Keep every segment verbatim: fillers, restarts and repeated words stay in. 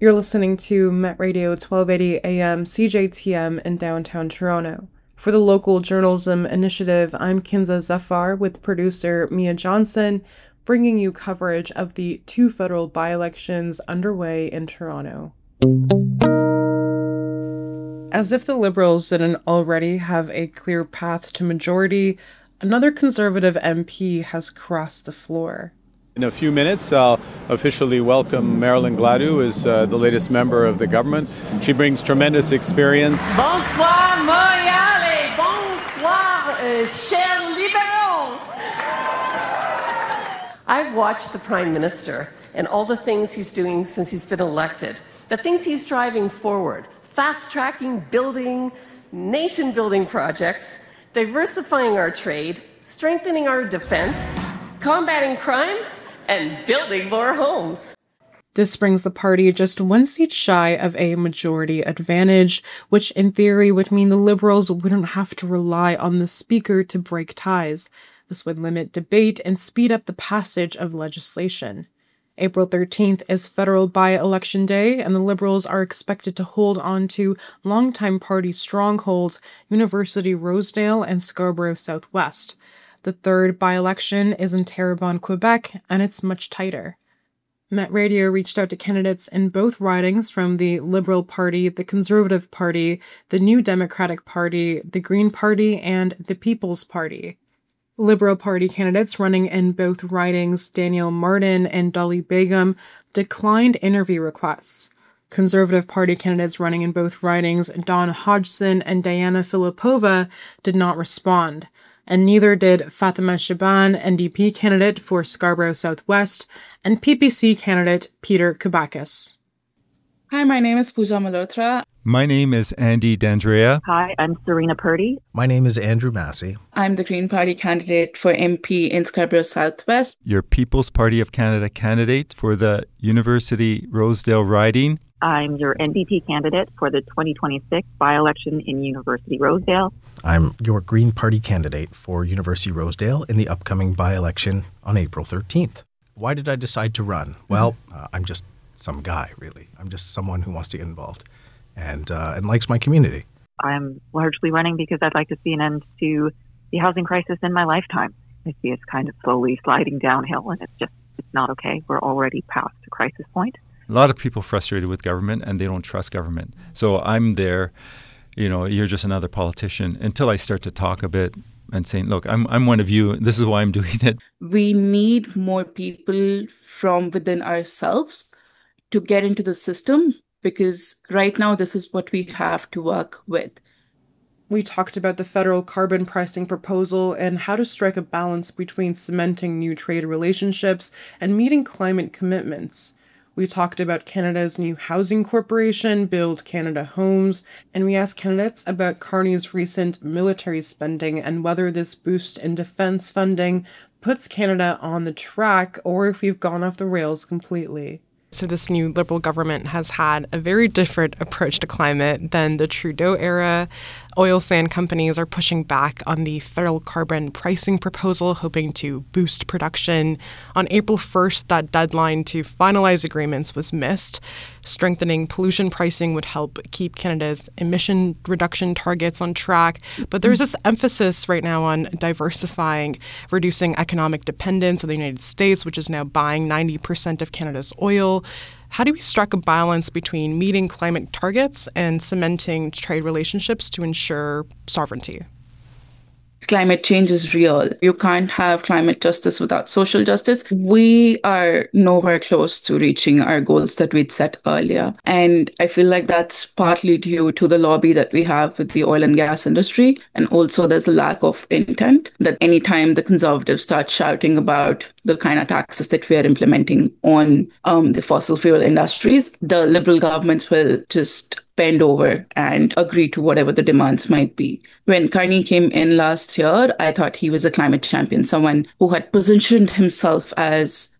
You're listening to Met Radio twelve eighty A M C J T M in downtown Toronto. For the Local Journalism Initiative, I'm Kinza Zafar with producer Mia Johnson, bringing you coverage of the two federal by-elections underway in Toronto. As if the Liberals didn't already have a clear path to majority, another Conservative M P has crossed the floor. In a few minutes, I'll officially welcome Marilyn Gladu as uh, the latest member of the government. She brings tremendous experience. Bonsoir, Montréal, et bonsoir, euh, chers libéraux. I've watched the Prime Minister and all the things he's doing since he's been elected, the things he's driving forward, fast-tracking, building, nation-building projects, diversifying our trade, strengthening our defense, combating crime, and building more homes. This brings the party just one seat shy of a majority advantage, which in theory would mean the Liberals wouldn't have to rely on the Speaker to break ties. This would limit debate and speed up the passage of legislation. April thirteenth is federal by-election day, and the Liberals are expected to hold on to longtime party strongholds University Rosedale and Scarborough Southwest. The third by-election is in Terrebonne, Quebec, and it's much tighter. Met Radio reached out to candidates in both ridings from the Liberal Party, the Conservative Party, the New Democratic Party, the Green Party, and the People's Party. Liberal Party candidates running in both ridings, Daniel Martin and Dolly Begum, declined interview requests. Conservative Party candidates running in both ridings, Dawn Hodgson and Diana Filipova, did not respond. And neither did Fatima Shaban, N D P candidate for Scarborough Southwest, and P P C candidate Peter Kubakis. Hi, my name is Pooja Malhotra. My name is Andy D'Andrea. Hi, I'm Serena Purdy. My name is Andrew Massey. I'm the Green Party candidate for M P in Scarborough Southwest. Your People's Party of Canada candidate for the University Rosedale riding. I'm your N D P candidate for the twenty twenty-six by-election in University Rosedale. I'm your Green Party candidate for University Rosedale in the upcoming by-election on April thirteenth. Why did I decide to run? Well, uh, I'm just some guy, really. I'm just someone who wants to get involved and uh, and likes my community. I'm largely running because I'd like to see an end to the housing crisis in my lifetime. I see it's kind of slowly sliding downhill, and it's just, it's not okay. We're already past a crisis point. A lot of people frustrated with government and they don't trust government. So I'm there, you know, you're just another politician until I start to talk a bit and saying, look, I'm I'm one of you. This is why I'm doing it. We need more people from within ourselves to get into the system, because right now this is what we have to work with. We talked about the federal carbon pricing proposal and how to strike a balance between cementing new trade relationships and meeting climate commitments. We talked about Canada's new housing corporation, Build Canada Homes, and we asked candidates about Carney's recent military spending and whether this boost in defense funding puts Canada on the track or if we've gone off the rails completely. So this new Liberal government has had a very different approach to climate than the Trudeau era. Oil sand companies are pushing back on the federal carbon pricing proposal, hoping to boost production. On April first, that deadline to finalize agreements was missed. Strengthening pollution pricing would help keep Canada's emission reduction targets on track. But there's this emphasis right now on diversifying, reducing economic dependence on the United States, which is now buying ninety percent of Canada's oil. How do we strike a balance between meeting climate targets and cementing trade relationships to ensure sovereignty? Climate change is real. You can't have climate justice without social justice. We are nowhere close to reaching our goals that we'd set earlier. And I feel like that's partly due to the lobby that we have with the oil and gas industry. And also there's a lack of intent that anytime the Conservatives start shouting about the kind of taxes that we are implementing on um, the fossil fuel industries, the Liberal governments will just bend over and agree to whatever the demands might be. When Carney came in last year, I thought he was a climate champion, someone who had positioned himself as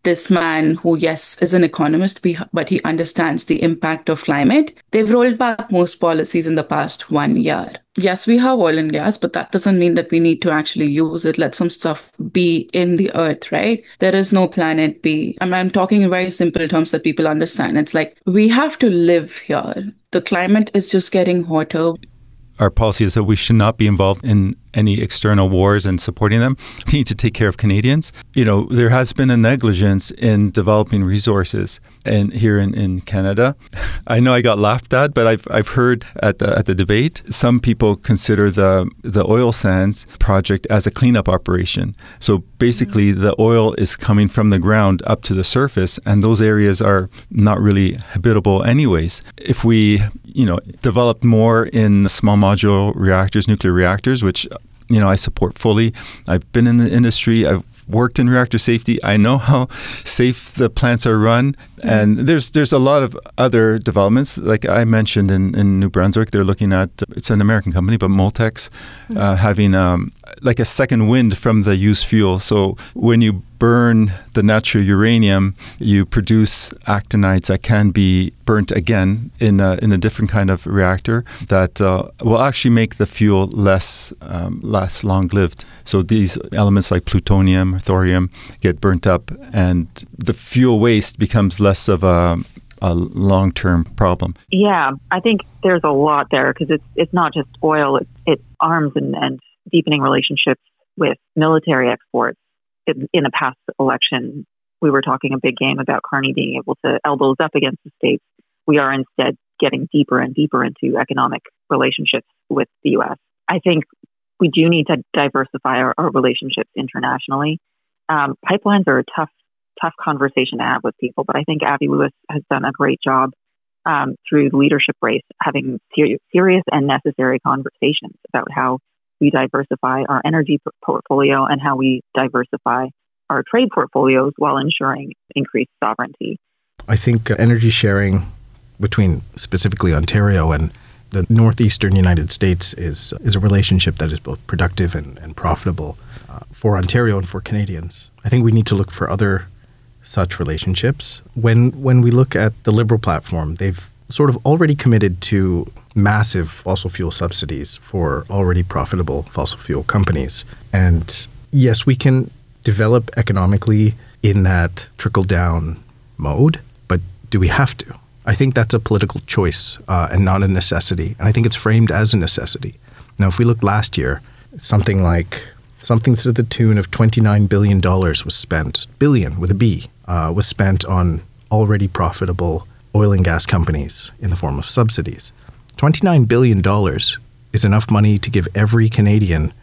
this man who, yes, is an economist, but he understands the impact of climate. They've rolled back most policies in the past one year. Yes, we have oil and gas, but that doesn't mean that we need to actually use it. Let some stuff be in the earth, right? There is no planet B. I mean, I'm talking in very simple terms that people understand. It's like, we have to live here. The climate is just getting hotter. Our policy is that we should not be involved in any external wars and supporting them. We need to take care of Canadians. You know, there has been a negligence in developing resources and here in, in Canada. I know I got laughed at, but I've I've heard at the at the debate, some people consider the the oil sands project as a cleanup operation. So basically, mm-hmm. the oil is coming from the ground up to the surface, and those areas are not really habitable anyways. If we, you know, developed more in small modular reactors, nuclear reactors, which you know, I support fully. I've been in the industry. I've worked in reactor safety. I know how safe the plants are run. And there's there's a lot of other developments. Like I mentioned in, in New Brunswick, they're looking at, it's an American company, but Moltex, mm-hmm. uh, having um, like a second wind from the used fuel. So when you burn the natural uranium, you produce actinides that can be burnt again in a, in a different kind of reactor that uh, will actually make the fuel less um, less long-lived. So these elements like plutonium, thorium get burnt up, and the fuel waste becomes less of a, a long-term problem. Yeah, I think there's a lot there because it's it's not just oil; it's, it's arms and, and deepening relationships with military exports. In, in a past election, we were talking a big game about Carney being able to elbows up against the states. We are instead getting deeper and deeper into economic relationships with the U S. I think we do need to diversify our, our relationships internationally. Um, pipelines are a tough, tough conversation to have with people, but I think Avi Lewis has done a great job um, through the leadership race, having ser- serious and necessary conversations about how we diversify our energy portfolio and how we diversify our trade portfolios while ensuring increased sovereignty. I think uh, energy sharing between specifically Ontario and the northeastern United States is is a relationship that is both productive and, and profitable uh, for Ontario and for Canadians. I think we need to look for other such relationships. When when we look at the Liberal platform, they've sort of already committed to massive fossil fuel subsidies for already profitable fossil fuel companies. And yes, we can develop economically in that trickle-down mode, but do we have to? I think that's a political choice uh, and not a necessity. And I think it's framed as a necessity. Now, if we look last year, something like, something to the tune of twenty-nine billion dollars was spent, billion with a B, uh, was spent on already profitable oil and gas companies in the form of subsidies. twenty-nine billion dollars is enough money to give every Canadian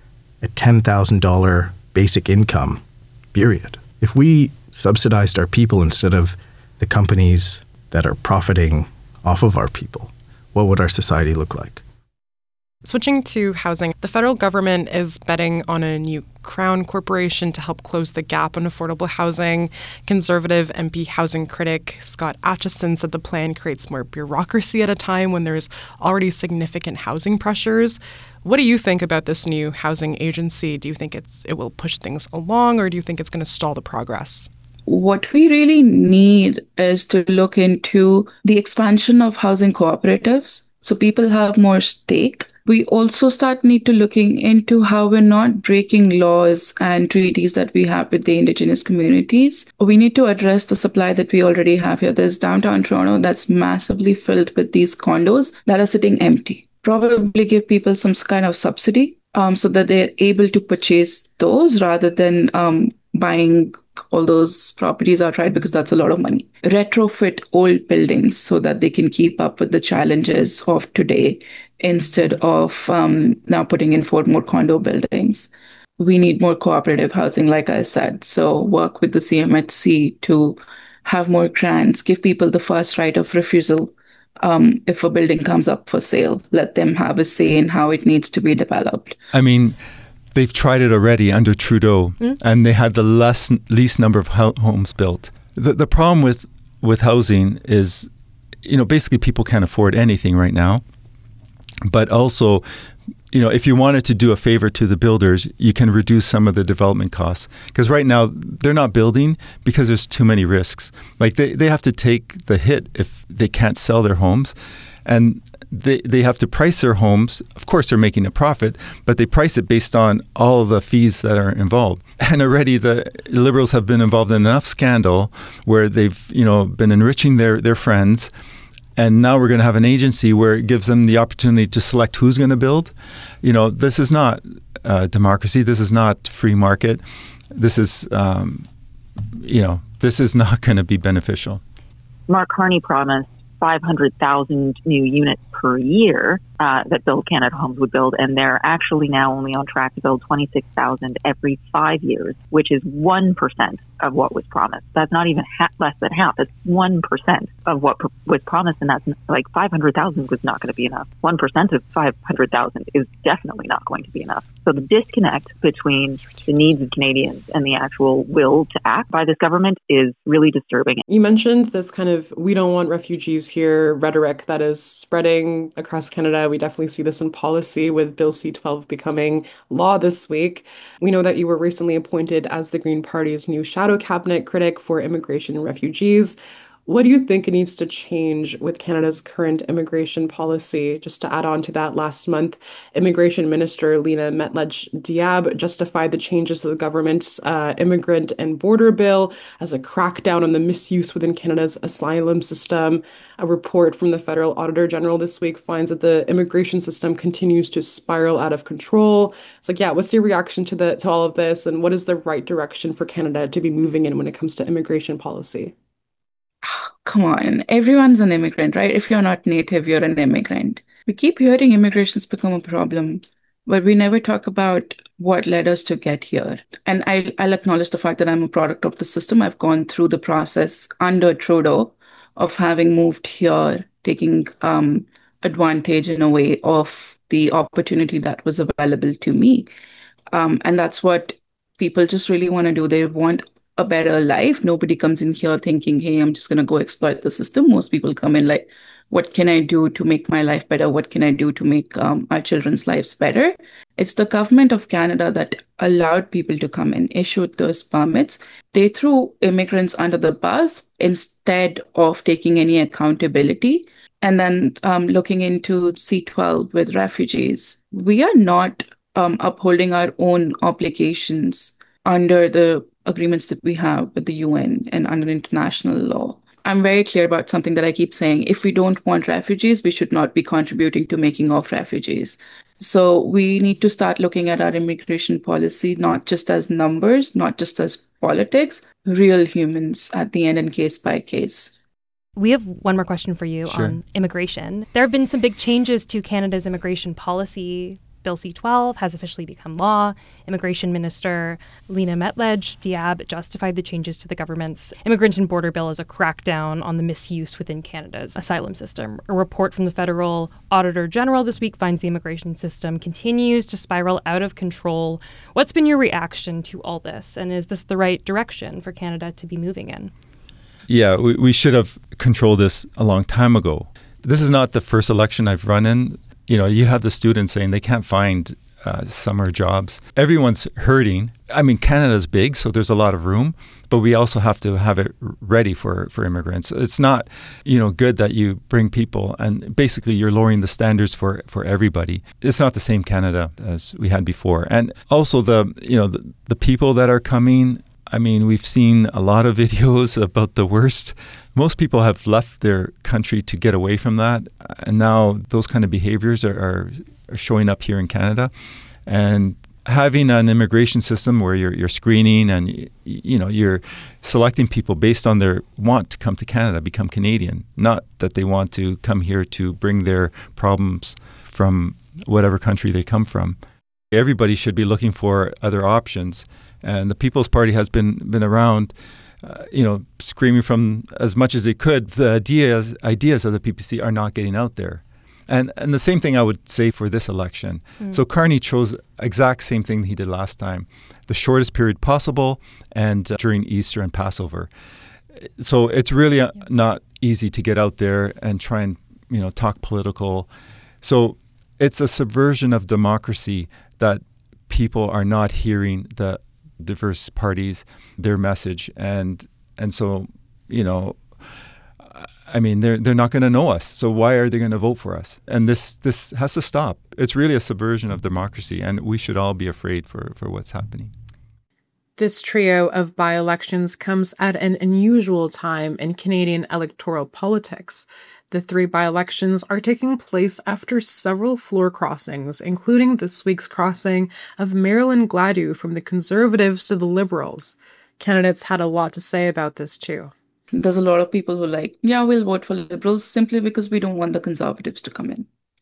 a ten thousand dollars basic income, period. If we subsidized our people instead of the companies that are profiting off of our people, what would our society look like? Switching to housing, the federal government is betting on a new Crown Corporation to help close the gap on affordable housing. Conservative M P housing critic Scott Aitchison said the plan creates more bureaucracy at a time when there's already significant housing pressures. What do you think about this new housing agency? Do you think it's it will push things along, or do you think it's going to stall the progress? What we really need is to look into the expansion of housing cooperatives so people have more stake. We also start need to looking into how we're not breaking laws and treaties that we have with the Indigenous communities. We need to address the supply that we already have here. There's downtown Toronto that's massively filled with these condos that are sitting empty. Probably give people some kind of subsidy um, so that they're able to purchase those rather than um, buying all those properties outright, because that's a lot of money. Retrofit old buildings so that they can keep up with the challenges of today instead of um, now putting in four more condo buildings. We need more cooperative housing, like I said. So work with the C M H C to have more grants, give people the first right of refusal. Um, if a building comes up for sale, let them have a say in how it needs to be developed. I mean, they've tried it already under Trudeau, mm. and they had the less, least number of homes built. The, the problem with, with housing is, you know, basically people can't afford anything right now. But also, you know, if you wanted to do a favor to the builders, you can reduce some of the development costs. Because right now, they're not building because there's too many risks. Like, they, they have to take the hit if they can't sell their homes. And they, they have to price their homes. Of course, they're making a profit, but they price it based on all of the fees that are involved. And already the Liberals have been involved in enough scandal where they've, you know, been enriching their, their friends. And now we're going to have an agency where it gives them the opportunity to select who's going to build. You know, this is not uh, democracy. This is not free market. This is, um, you know, this is not going to be beneficial. Mark Carney promised five hundred thousand new units per year uh, that Build Canada Homes would build, and they're actually now only on track to build twenty-six thousand every five years, which is one percent of what was promised. That's not even ha- less than half. That's one percent of what pr- was promised, and that's like five hundred thousand was not going to be enough. one percent of five hundred thousand is definitely not going to be enough. So the disconnect between the needs of Canadians and the actual will to act by this government is really disturbing. You mentioned this kind of "we don't want refugees here" rhetoric that is spreading across Canada. We definitely see this in policy with Bill C twelve becoming law this week. We know that you were recently appointed as the Green Party's new shadow cabinet critic for immigration and refugees. What do you think needs to change with Canada's current immigration policy? Just to add on to that, last month, Immigration Minister Lena Metlej-Diab justified the changes to the government's uh, immigrant and border bill as a crackdown on the misuse within Canada's asylum system. A report from the Federal Auditor General this week finds that the immigration system continues to spiral out of control. So, yeah, what's your reaction to the to all of this, and what is the right direction for Canada to be moving in when it comes to immigration policy? Come on, everyone's an immigrant, right? If you're not native, you're an immigrant. We keep hearing immigration's become a problem, but we never talk about what led us to get here. And I, I'll acknowledge the fact that I'm a product of the system. I've gone through the process under Trudeau of having moved here, taking um, advantage in a way of the opportunity that was available to me. Um, and that's what people just really want to do. They want a better life. Nobody comes in here thinking, hey, I'm just going to go exploit the system. Most people come in like, what can I do to make my life better? What can I do to make um, our children's lives better? It's the government of Canada that allowed people to come in, issued those permits. They threw immigrants under the bus instead of taking any accountability. And then um, looking into C twelve with refugees, we are not um, upholding our own obligations under the agreements that we have with the U N and under international law. I'm very clear about something that I keep saying. If we don't want refugees, we should not be contributing to making of refugees. So we need to start looking at our immigration policy, not just as numbers, not just as politics, real humans at the end and case by case. We have one more question for you Sure. on immigration. There have been some big changes to Canada's immigration policy. Bill C twelve has officially become law. Immigration Minister Lena Metlej-Diab justified the changes to the government's immigrant and border bill as a crackdown on the misuse within Canada's asylum system. A report from the Federal Auditor General this week finds the immigration system continues to spiral out of control. What's been your reaction to all this? And is this the right direction for Canada to be moving in? Yeah, we, we should have controlled this a long time ago. This is not the first election I've run in. You know, you have the students saying they can't find uh, summer jobs. Everyone's hurting. I mean, Canada's big, so there's a lot of room, but we also have to have it ready for, for immigrants. It's not, you know, good that you bring people and basically you're lowering the standards for, for everybody. It's not the same Canada as we had before. And also the, you know, the, the people that are coming, I mean, we've seen a lot of videos about the worst. Most people have left their country to get away from that. And now those kind of behaviors are, are, are showing up here in Canada. And having an immigration system where you're, you're screening and, you know, you're selecting people based on their want to come to Canada, become Canadian, not that they want to come here to bring their problems from whatever country they come from. Everybody should be looking for other options. And the People's Party has been been around, uh, you know, screaming from as much as they could. The ideas ideas of the P P C are not getting out there. And and the same thing I would say for this election. Mm. So Carney chose exact same thing he did last time, the shortest period possible and uh, during Easter and Passover. So it's really uh, not easy to get out there and try and, you know, talk political. So it's a subversion of democracy that people are not hearing the diverse parties, their message. And and so, you know, I mean, they're they're not going to know us. So why are they going to vote for us? And this this has to stop. It's really a subversion of democracy, and we should all be afraid for, for what's happening. This trio of by-elections comes at an unusual time in Canadian electoral politics. The three by-elections are taking place after several floor crossings, including this week's crossing of Marilyn Gladu from the Conservatives to the Liberals. Candidates had a lot to say about this too. There's a lot of people who are like, yeah, we'll vote for Liberals simply because we don't want the Conservatives to come in.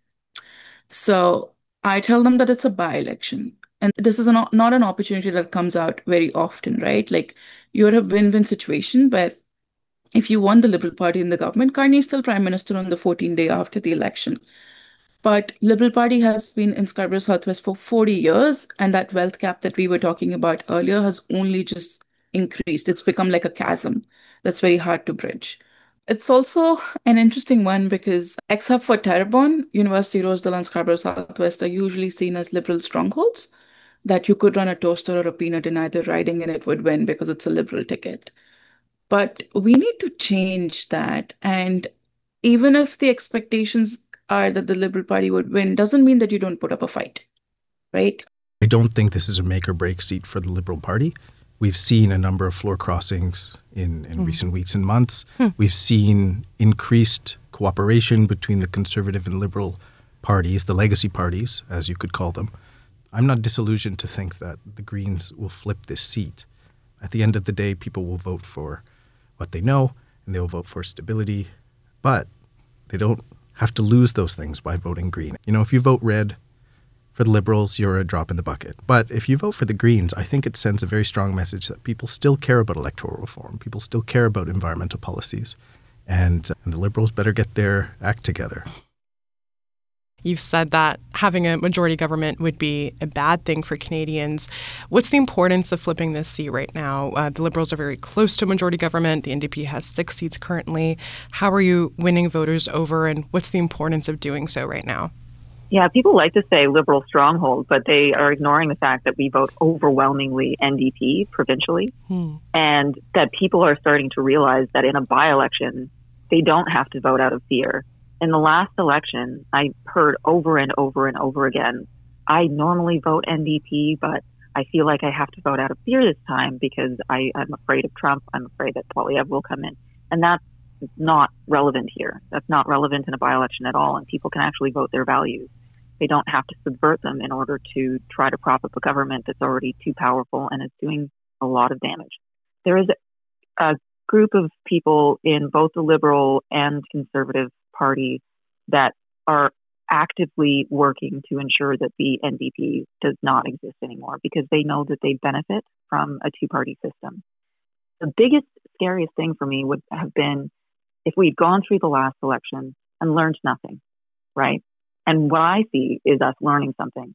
So I tell them that it's a by-election. And this is an, not an opportunity that comes out very often, right? Like, you're a win-win situation, but if you won the Liberal Party in the government, Carney is still Prime Minister on the fourteenth day after the election. But Liberal Party has been in Scarborough Southwest for forty years, and that wealth gap that we were talking about earlier has only just increased. It's become like a chasm that's very hard to bridge. It's also an interesting one because, except for Terrebonne, University Rosedale and Scarborough Southwest are usually seen as Liberal strongholds, that you could run a toaster or a peanut in either riding and it would win because it's a Liberal ticket. But we need to change that. And even if the expectations are that the Liberal Party would win, doesn't mean that you don't put up a fight, right? I don't think this is a make or break seat for the Liberal Party. We've seen a number of floor crossings in, in mm. recent weeks and months. Hmm. We've seen increased cooperation between the Conservative and Liberal parties, the legacy parties, as you could call them. I'm not disillusioned to think that the Greens will flip this seat. At the end of the day, people will vote for what they know, and they'll vote for stability. But they don't have to lose those things by voting Green. You know, if you vote red for the Liberals, you're a drop in the bucket. But if you vote for the Greens, I think it sends a very strong message that people still care about electoral reform. People still care about environmental policies. And, uh, and the Liberals better get their act together. You've said that having a majority government would be a bad thing for Canadians. What's the importance of flipping this seat right now? Uh, the Liberals are very close to a majority government. The N D P has six seats currently. How are you winning voters over, and what's the importance of doing so right now? Yeah, people like to say Liberal stronghold, but they are ignoring the fact that we vote overwhelmingly N D P provincially, hmm. and that people are starting to realize that in a by-election, they don't have to vote out of fear. In the last election, I heard over and over and over again, I normally vote N D P, but I feel like I have to vote out of fear this time because I, I'm afraid of Trump. I'm afraid that Poilievre will come in. And that's not relevant here. That's not relevant in a by-election at all. And people can actually vote their values. They don't have to subvert them in order to try to prop up a government that's already too powerful and is doing a lot of damage. There is a group of people in both the Liberal and Conservative Party that are actively working to ensure that the N D P does not exist anymore because they know that they benefit from a two-party system. The biggest, scariest thing for me would have been if we'd gone through the last election and learned nothing, right? And what I see is us learning something.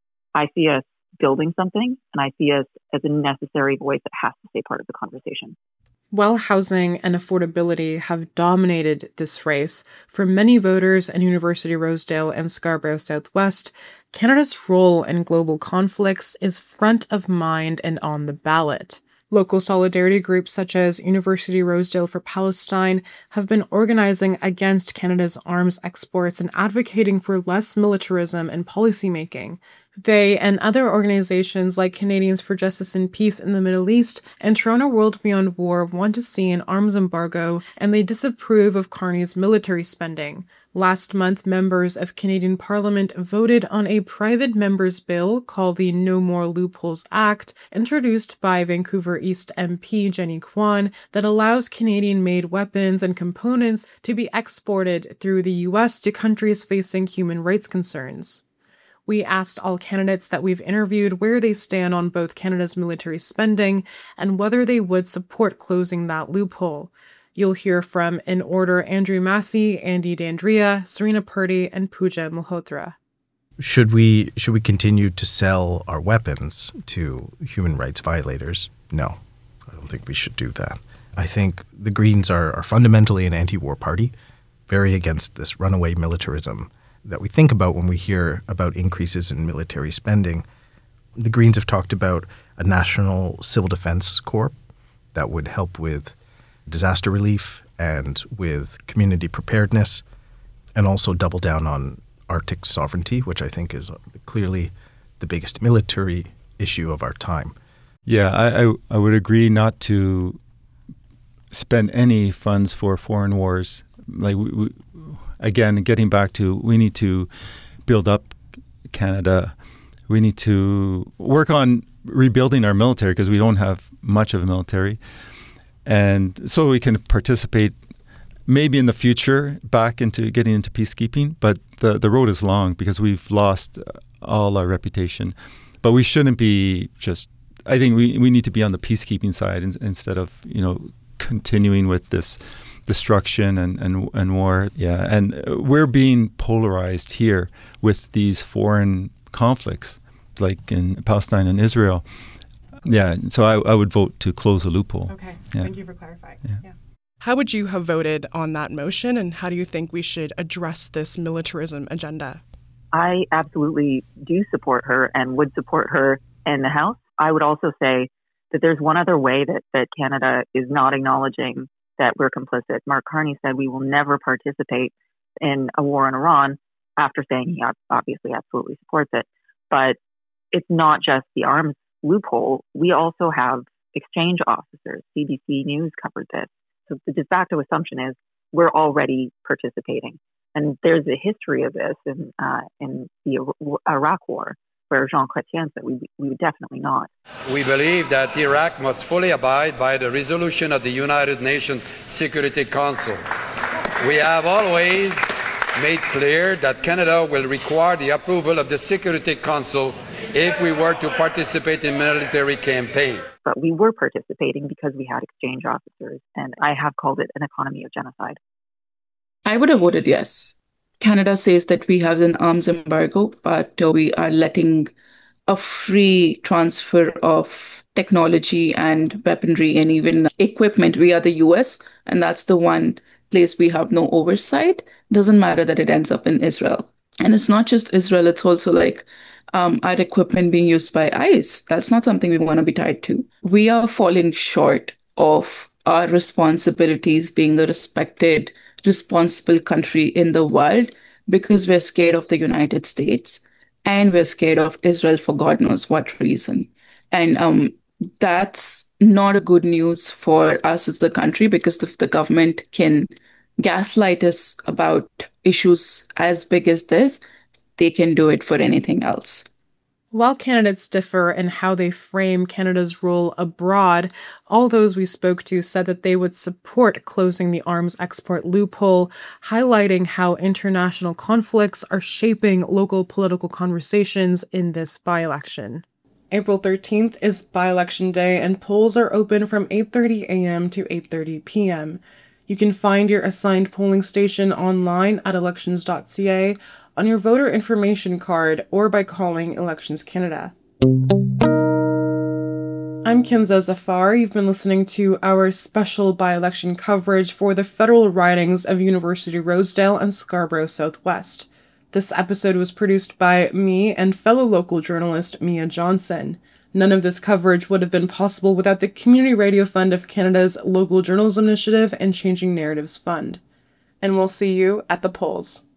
I see us building something, and I see us as a necessary voice that has to stay part of the conversation. While housing and affordability have dominated this race, for many voters in University Rosedale and Scarborough Southwest, Canada's role in global conflicts is front of mind and on the ballot. Local solidarity groups such as University Rosedale for Palestine have been organizing against Canada's arms exports and advocating for less militarism in policymaking. They and other organizations like Canadians for Justice and Peace in the Middle East and Toronto World Beyond War want to see an arms embargo, and they disapprove of Carney's military spending. Last month, members of Canadian Parliament voted on a private member's bill called the No More Loopholes Act, introduced by Vancouver East M P Jenny Kwan, that allows Canadian-made weapons and components to be exported through the U S to countries facing human rights concerns. We asked all candidates that we've interviewed where they stand on both Canada's military spending and whether they would support closing that loophole. You'll hear from, in order, Andrew Massey, Andy D'Andrea, Serena Purdy, and Pooja Malhotra. Should we should we continue to sell our weapons to human rights violators? No, I don't think we should do that. I think the Greens are, are fundamentally an anti-war party, very against this runaway militarism that we think about when we hear about increases in military spending. The Greens have talked about a national civil defense corps that would help with disaster relief and with community preparedness, and also double down on Arctic sovereignty, which I think is clearly the biggest military issue of our time. Yeah, I, I, I would agree not to spend any funds for foreign wars. Like we, we, again, getting back to, we need to build up Canada. We need to work on rebuilding our military because we don't have much of a military. And so we can participate maybe in the future back into getting into peacekeeping, but the, the road is long because we've lost all our reputation. But we shouldn't be just, I think we, we need to be on the peacekeeping side in, instead of, you know, continuing with this destruction and, and, and war. Yeah, and we're being polarized here with these foreign conflicts, like in Palestine and Israel. Yeah, so I, I would vote to close the loophole. Okay, yeah. Thank you for clarifying. Yeah. Yeah. How would you have voted on that motion, and how do you think we should address this militarism agenda? I absolutely do support her and would support her in the House. I would also say that there's one other way that, that Canada is not acknowledging that we're complicit. Mark Carney said we will never participate in a war in Iran, after saying he obviously absolutely supports it. But it's not just the arms loophole. We also have exchange officers. C B C News covered this. So the de facto assumption is we're already participating. And there's a history of this in, uh, in the Iraq War, where Jean Chrétien said we, we would definitely not. We believe that Iraq must fully abide by the resolution of the United Nations Security Council. We have always made clear that Canada will require the approval of the Security Council if we were to participate in military campaign. But we were participating because we had exchange officers, and I have called it an economy of genocide. I would have voted yes. Canada says that we have an arms embargo, but uh, we are letting a free transfer of technology and weaponry and even equipment via the U S, and that's the one place we have no oversight. Doesn't matter that it ends up in Israel. And it's not just Israel, it's also like um, our equipment being used by ICE. That's not something we want to be tied to. We are falling short of our responsibilities being a respected, responsible country in the world because we're scared of the United States and we're scared of Israel for God knows what reason. And um, that's not a good news for us as the country, because if the government can gaslight us about issues as big as this, they can do it for anything else. While candidates differ in how they frame Canada's role abroad, all those we spoke to said that they would support closing the arms export loophole, highlighting how international conflicts are shaping local political conversations in this by-election. April thirteenth is by-election day, and polls are open from eight thirty a.m. to eight thirty p.m. You can find your assigned polling station online at elections dot c a, on your voter information card, or by calling Elections Canada. I'm Kinza Zafar. You've been listening to our special by-election coverage for the federal ridings of University Rosedale and Scarborough Southwest. This episode was produced by me and fellow local journalist Mia Johnson. None of this coverage would have been possible without the Community Radio Fund of Canada's Local Journalism Initiative and Changing Narratives Fund. And we'll see you at the polls.